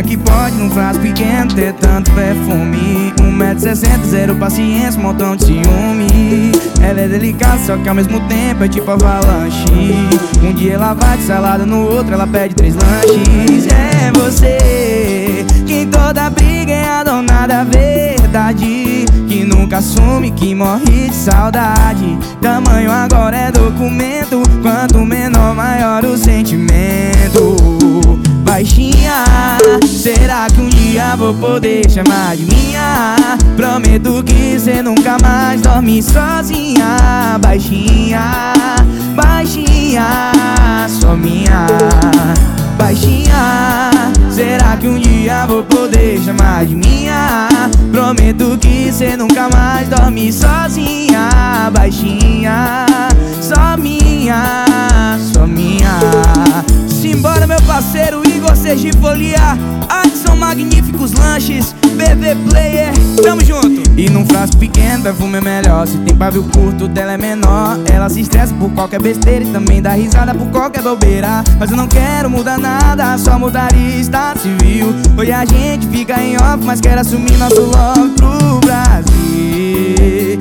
é que pode num frasco pequeno ter tanto perfume? 1,60 m, zero paciência, um montão de ciúme. Ela é delicada, só que ao mesmo tempo é tipo avalanche. Um dia ela vai de salada, no outro ela pede 3 lanches. É você, que em toda briga é a dona da verdade, que nunca assume, que morre de saudade. Tamanho agora é documento, quanto menor maior o sentimento. Baixinha, será que um dia vou poder chamar de minha? Prometo que cê nunca mais dorme sozinha. Baixinha, baixinha, só minha. Baixinha, será que um dia vou poder chamar de minha? Prometo que cê nunca mais dorme sozinha. Baixinha, só minha, só minha. Simbora, meu parceiro Igor Sergifolia, Adson Magníficos Lanches, BV Player, tamo junto. E num frasco pequeno, perfume é melhor. Se tem pavio curto, dela é menor. Ela se estressa por qualquer besteira e também dá risada por qualquer bobeira. Mas eu não quero mudar nada, só mudaria estado civil. Hoje a gente fica em off, mas quer assumir nosso love pro Brasil.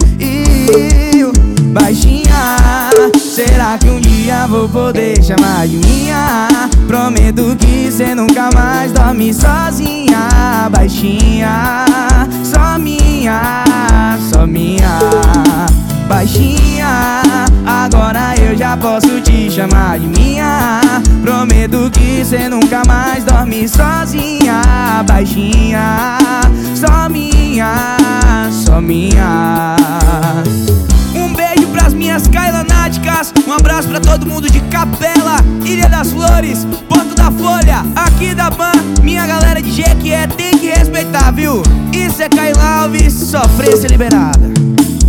Baixinha, será que um dia vou poder chamar de minha? Prometo que cê nunca mais dorme sozinha. Baixinha, só minha, só minha. Baixinha, agora eu já posso te chamar de minha. Prometo que cê nunca mais dorme sozinha. Baixinha, só minha, só minha. Um beijo pras minhas kailanáticas, um abraço pra todo mundo de Capela, Ilha das Flores, Porto da Folha, aqui da Ban. Minha galera de Jequié tem que respeitar, viu? Isso é Kailan Alves, sofrência liberada.